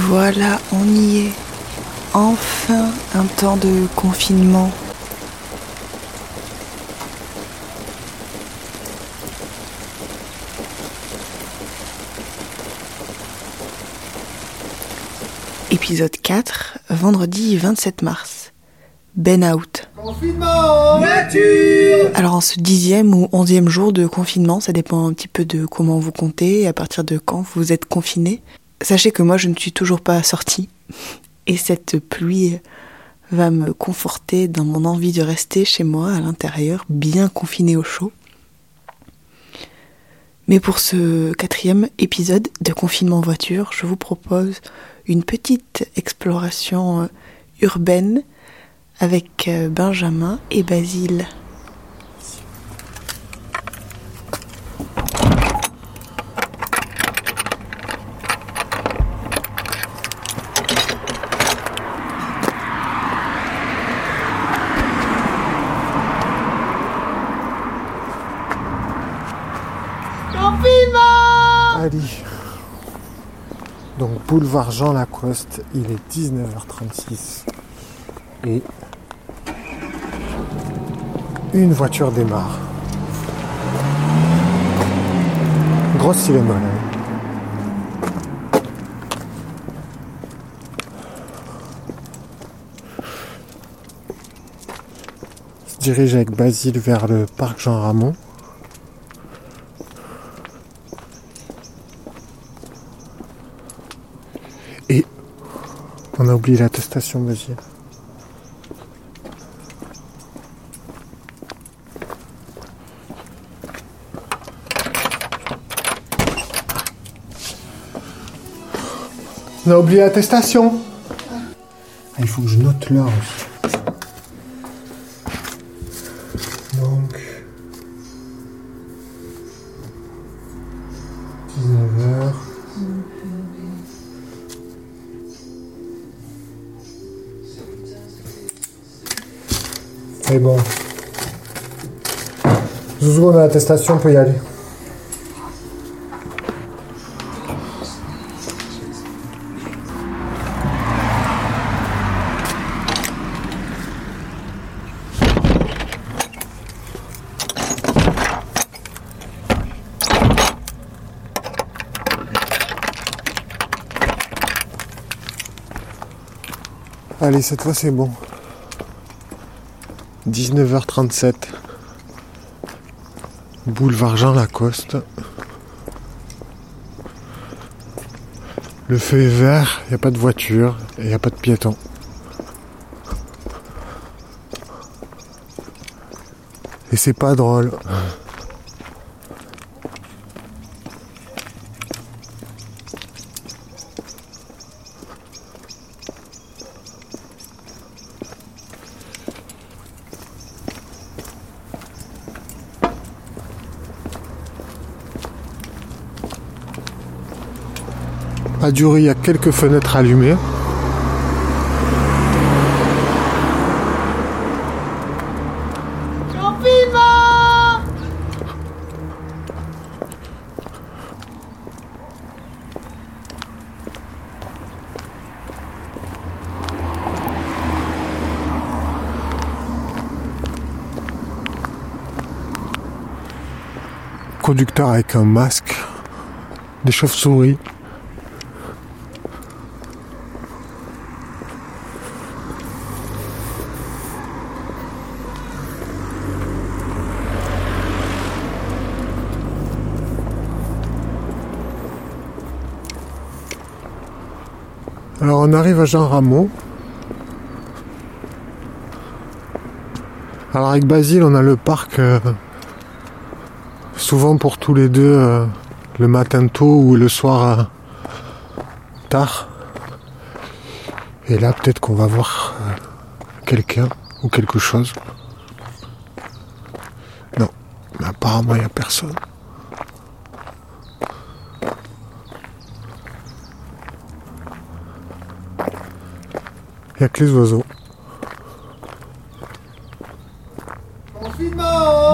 Voilà, on y est. Enfin un temps de confinement. Épisode 4, vendredi 27 mars. Ben out. Confinement, nature. Alors en ce 10e ou 11e jour de confinement, ça dépend un petit peu de comment vous comptez et à partir de quand vous êtes confiné. Sachez que moi je ne suis toujours pas sortie et cette pluie va me conforter dans mon envie de rester chez moi à l'intérieur, bien confiné au chaud. Mais pour ce 4e épisode de confinement voiture, je vous propose une petite exploration urbaine avec Benjamin et Basile. Allez. Donc boulevard Jean Lacoste, il est 19h36 et une voiture démarre. Grosse cinéma là. On se dirige avec Basile vers le parc Jean Ramon. Et on a oublié l'attestation, Basile. On a oublié l'attestation. Ah, il faut que je note l'heure aussi. Donc 19h. C'est bon. Zouzou, on a l'attestation, on peut y aller. Allez, cette fois c'est bon. 19h37. Boulevard Jean Lacoste. Le feu est vert, il n'y a pas de voiture et il n'y a pas de piétons. Et c'est pas drôle. À Dury, il y a quelques fenêtres allumées. Conducteur avec un masque, des chauves-souris. Alors on arrive à Jean Ramon. Alors avec Basile on a le parc souvent pour tous les deux le matin tôt ou le soir tard. Et là peut-être qu'on va voir quelqu'un ou quelque chose. Non, mais apparemment il n'y a personne. Il n'y a que les oiseaux. Confinement,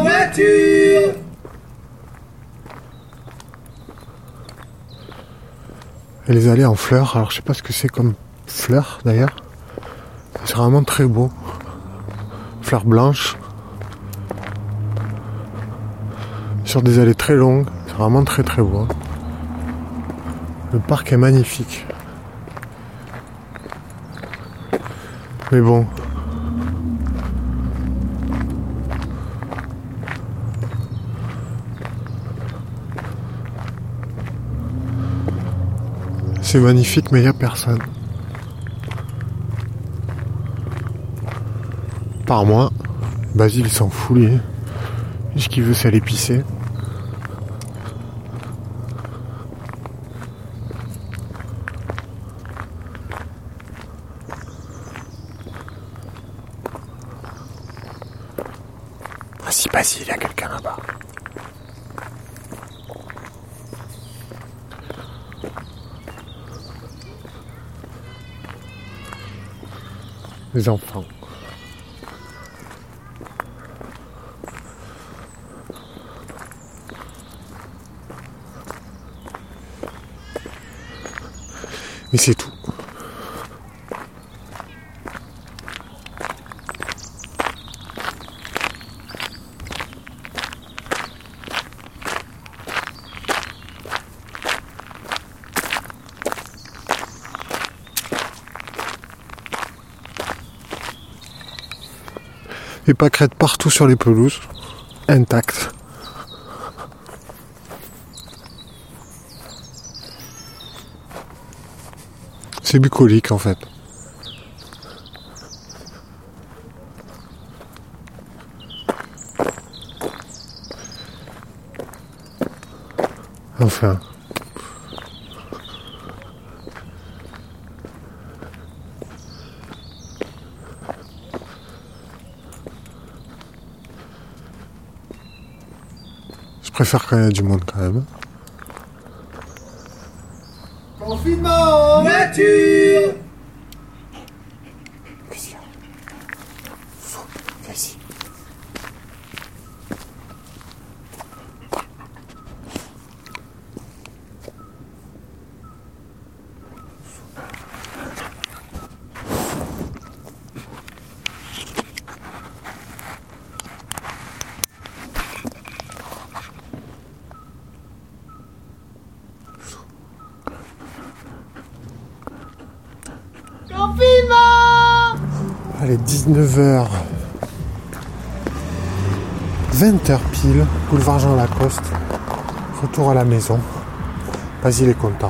nature. Et les allées en fleurs, alors je sais pas ce que c'est comme fleurs d'ailleurs. C'est vraiment très beau. Fleurs blanches. Sur des allées très longues, c'est vraiment très très beau. Le parc est magnifique. Mais bon. C'est magnifique, mais il n'y a personne. Par moi, Basile il s'en fout lui. Ce qu'il veut c'est aller pisser. Ah si Basile, il y a quelqu'un là-bas. Les enfants. Mais c'est tout. Les pâquerettes partout sur les pelouses, intactes. C'est bucolique en fait. Enfin. Je préfère quand il y a du monde quand même. Confinement nature. Qu'est-ce qu'il y a ? Viens ici. Confinement. Allez, 19h. 20h pile, boulevard Jean Lacoste. Retour à la maison. Basile est content.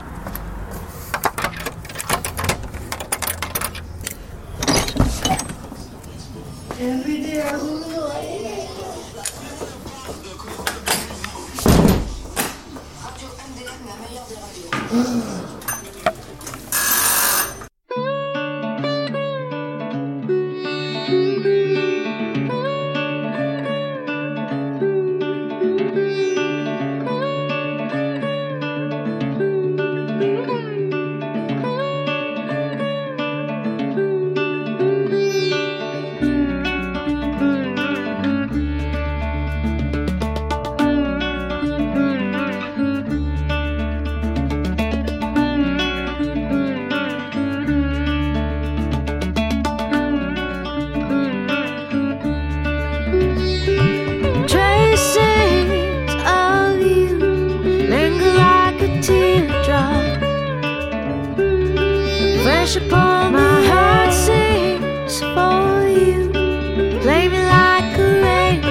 Upon my heart sings for you, play me like a rain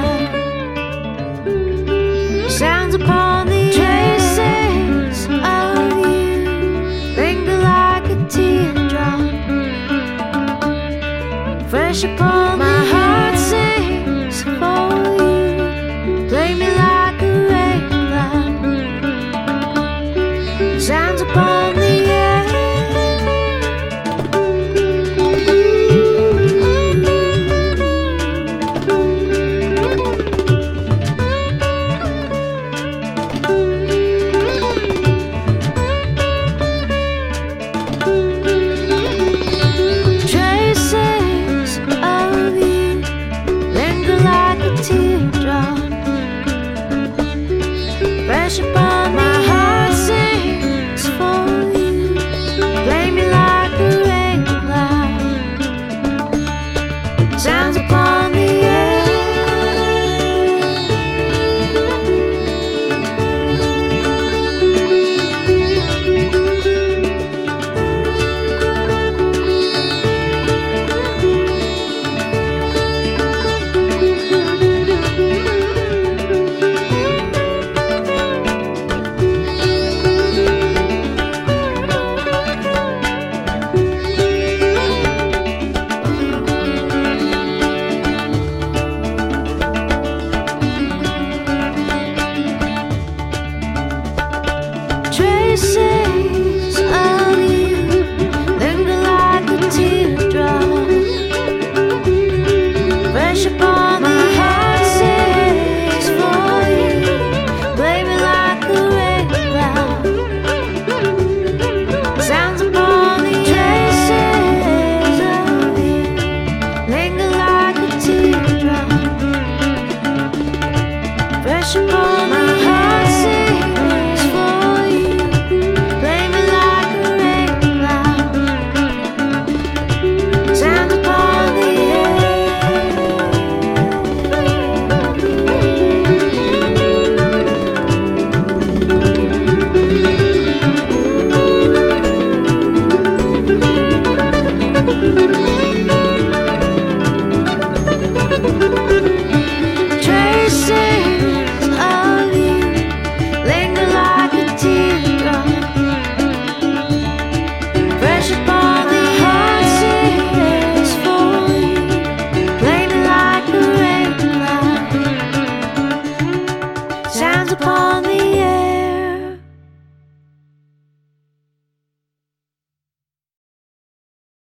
cloud. Sounds upon the traces of you, linger like a teardrop. Fresh upon my